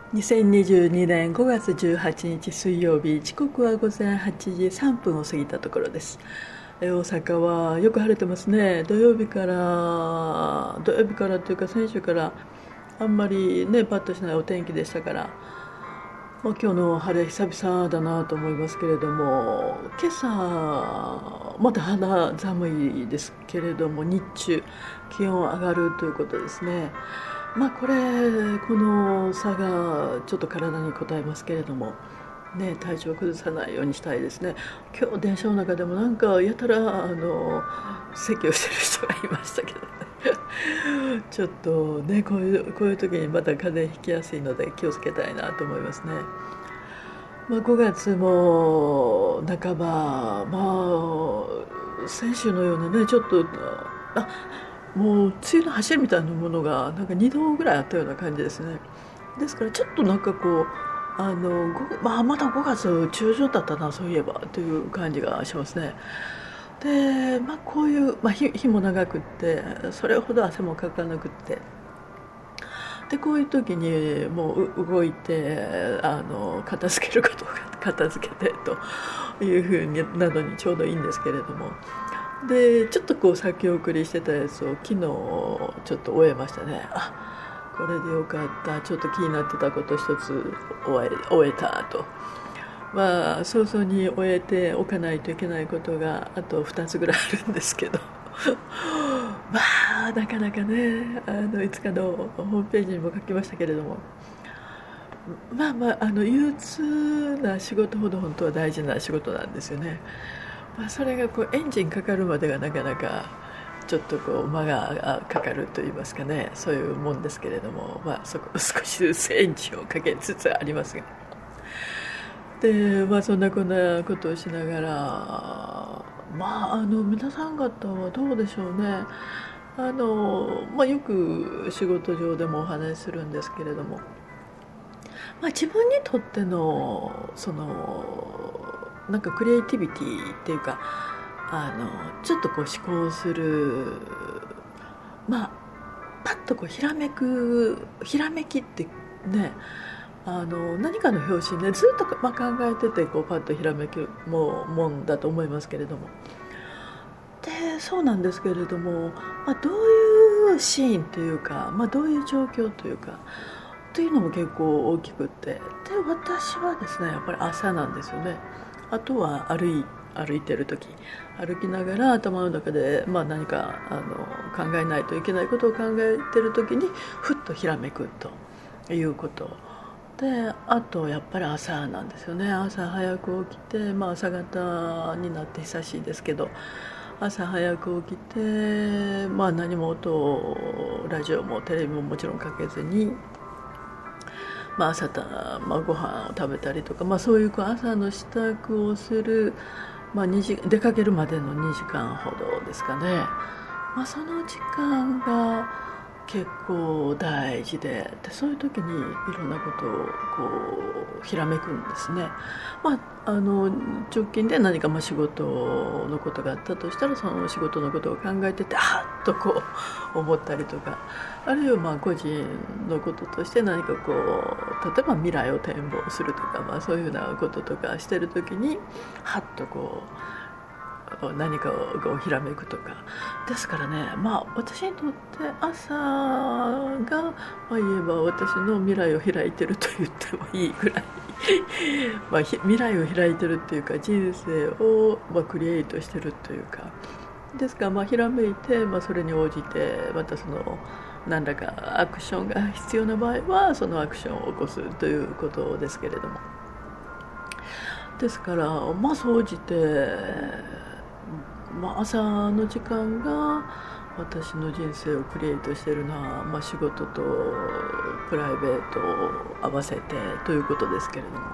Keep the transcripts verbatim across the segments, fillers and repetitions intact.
にせんにじゅうにねんごがつじゅうはちにち水曜日、時刻は午前はちじさんぷんを過ぎたところです。え大阪はよく晴れてますね。土曜日から土曜日からというか先週からあんまりねパッとしないお天気でしたから、まあ、今日の晴れ久々だなと思いますけれども、今朝まだ肌寒いですけれども、日中気温上がるということですね。まあこれこの差がちょっと体に応えますけれどもね、体調を崩さないようにしたいですね。今日電車の中でもなんかやたらあの咳をしてる人がいましたけどねちょっとね、こういうこういう時にまた風邪ひきやすいので気をつけたいなと思いますね。まあ、ごがつも半ば、まあ先週のようなね、ちょっとあもう梅雨の走りみたいなものがなんかにどぐらいあったような感じですね。ですからちょっとなんかこうあの、まあ、まだごがつ中旬だったなそういえばという感じがしますね。で、まあ、こういう、まあ、日, 日も長くってそれほど汗もかかなくって、でこういう時にもう動いてあの片付けることが片付けてというふうになのにちょうどいいんですけれども、でちょっとこう先送りしてたやつを昨日ちょっと終えましたね。あ、これでよかった、ちょっと気になってたこと一つ終え終えたと。まあ早々に終えておかないといけないことがあとふたつぐらいあるんですけどまあなかなかね、あのいつかのホームページにも書きましたけれども、まあまああの憂鬱な仕事ほど本当は大事な仕事なんですよね。まあ、それがこうエンジンかかるまでがなかなかちょっとこう間がかかるといいますかね、そういうもんですけれども、まあ、そこ少しずつエンジンをかけつつありますが、で、まあ、そんなこんなことをしながら、まああの皆さん方はどうでしょうね。あの、まあ、よく仕事上でもお話しするんですけれども、まあ、自分にとってのそのなんかクリエイティビティっていうか、あのちょっとこう思考する、まあパッとこうひらめくひらめきってね、あの何かの表紙ねずっと、まあ、考えててこうパッとひらめきももんだと思いますけれども、でそうなんですけれども、まあ、どういうシーンというか、まあ、どういう状況というかというのも結構大きくって、で私はですねやっぱり朝なんですよね。あとは歩い歩いてる時、歩きながら頭の中で、まあ、何かあの考えないといけないことを考えてる時にふっとひらめくということで、あとやっぱり朝なんですよね。朝早く起きて、まあ、朝方になって久しいですけど、朝早く起きて、まあ、何も音をラジオもテレビももちろんかけずに、まあ、朝た、まあ、ご飯を食べたりとか、まあ、そういうこう朝の支度をする、まあ、にじ出かけるまでのにじかんほどですかね。まあ、その時間が結構大事 で, でそういう時にいろんなことをこうひらめくんですね。まあ、あの直近で何かまあ仕事のことがあったとしたら、その仕事のことを考えててあっとこう思ったりとか、あるいはまあ個人のこととして何かこう例えば未来を展望するとか、まあ、そういうようなこととかしてる時にはっとこう何かをひらめくとかですからね。まあ私にとって朝が、まあ、言えば私の未来を開いてると言ってもいいぐらいまあ未来を開いてるっていうか、人生をまあクリエイトしてるというかですから、まあひらめいて、まあ、それに応じてまたその何らかアクションが必要な場合はそのアクションを起こすということですけれども、ですからまあ総じて、まあ、朝の時間が私の人生をクリエイトしているのは、まあ、仕事とプライベートを合わせてということですけれども、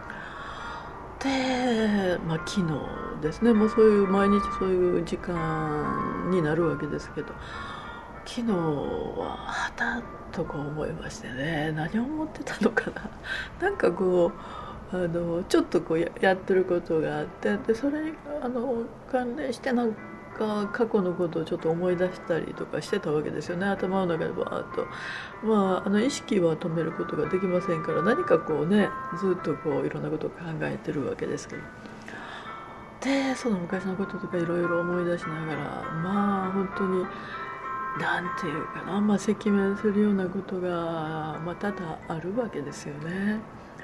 で、まあ、昨日ですね、もうそういう毎日そういう時間になるわけですけど、昨日ははたとこう思いましてね、何を思ってたのかななんかこうあのちょっとこう や, やってることがあって、でそれにあの関連してなんか過去のことをちょっと思い出したりとかしてたわけですよね。頭の中でバーッと、まあ、あの意識は止めることができませんから、何かこうねずっとこういろんなことを考えてるわけですけど、でその昔のこととかいろいろ思い出しながら、まあ本当になんていうかな、まあ、赤面するようなことが、まあ、多々あるわけですよね。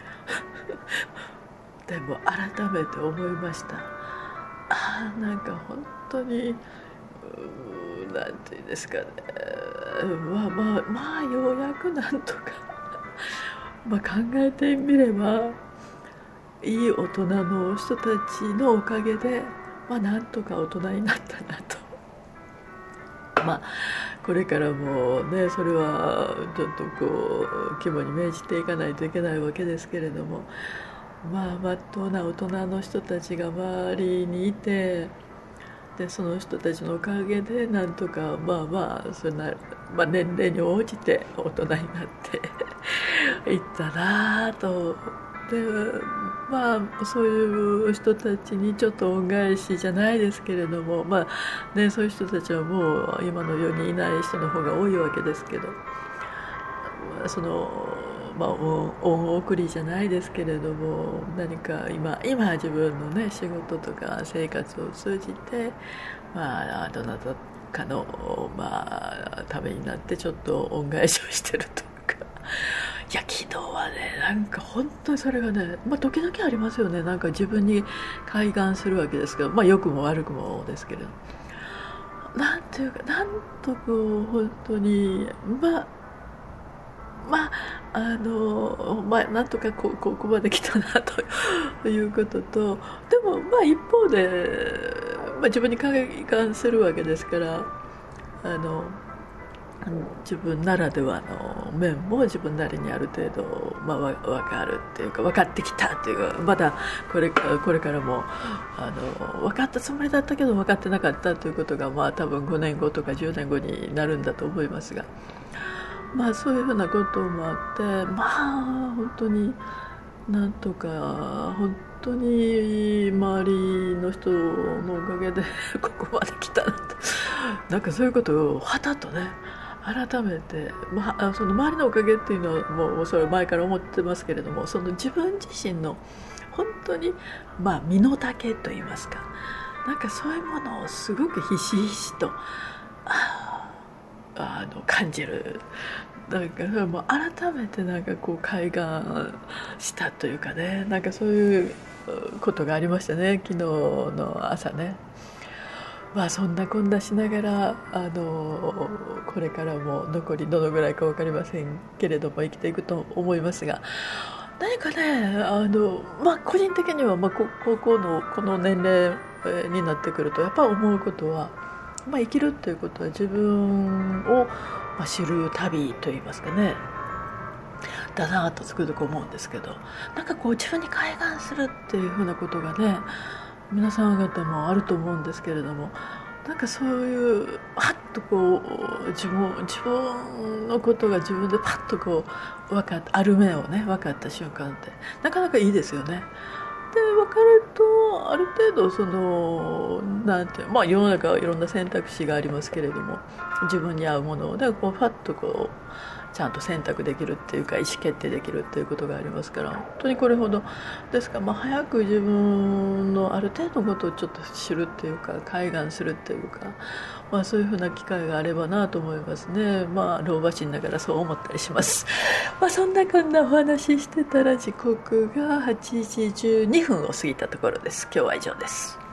でも改めて思いました。ああ、なんか本当になんていうんですかね、まあまあまあようやくなんとかまあ考えてみればいい大人の人たちのおかげで、まあ、なんとか大人になったなと。まあこれからもね、それはちょっとこう肝に銘じていかないといけないわけですけれども、まあまっとうな大人の人たちが周りにいて、でその人たちのおかげでなんとかまあまあそんな、まあ、年齢に応じて大人になっていったなと。でまあそういう人たちにちょっと恩返しじゃないですけれども、まあね、そういう人たちはもう今の世にいない人の方が多いわけですけど、そのまあ恩送りじゃないですけれども、何か今今自分のね仕事とか生活を通じて、まあどなたかのまあためになってちょっと恩返しをしてるというか。いや昨日はね、なんか本当にそれがね、まあ時々ありますよね。なんか自分に開眼するわけですけど、まあ良くも悪くもですけれど、なんていうか、なんとこう本当にまあまああのまあなんとかこここまで来たなということと、でもまあ一方で、まあ、自分に開眼するわけですから、あの自分ならではの面も自分なりにある程度、まあ、分かるっていうか分かってきたっていうか、まだこれからこれからもあの分かったつもりだったけど分かってなかったということが、まあ多分ごねんごとかじゅうねんごになるんだと思いますが、まあそういうふうなこともあって、まあ本当になんとか本当に周りの人のおかげでここまで来たなと、なんかそういうことをはたとね改めて、まあ、その周りのおかげっていうのはもうそれ前から思ってますけれども、その自分自身の本当に、まあ、身の丈といいますか、なんかそういうものをすごくひしひしとああの感じる。なんかそれも改めてなんかこう開眼したというかね、なんかそういうことがありましたね、昨日の朝ね。まあそんなこんなしながらあのこれからも残りどのぐらいか分かりませんけれども生きていくと思いますが、何かねあの、まあ、個人的には、まあ、高校のこの年齢になってくるとやっぱり思うことは、まあ、生きるということは自分を、まあ、知る旅といいますかねだなとつくづく思うんですけど、なんかこう自分に開眼するっていうふうなことがね皆さん方もあると思うんですけれども、なんかそういうパッとこう自分自分のことが自分でパッとこう分かったある面をね分かった瞬間ってなかなかいいですよね。で分かるとある程度そのなんてまあ世の中はいろんな選択肢がありますけれども、自分に合うものをだからこうパッとこうちゃんと選択できるっていうか意思決定できるっていうことがありますから、本当にこれほどですから、まあ、早く自分のある程度のことをちょっと知るっていうか開眼するっていうか、まあ、そういうふうな機会があればなと思いますね。まあ老婆心ながらそう思ったりします。まあそんなこんなお話ししてたら時刻がはちじじゅうにふんを過ぎたところです。今日は以上です。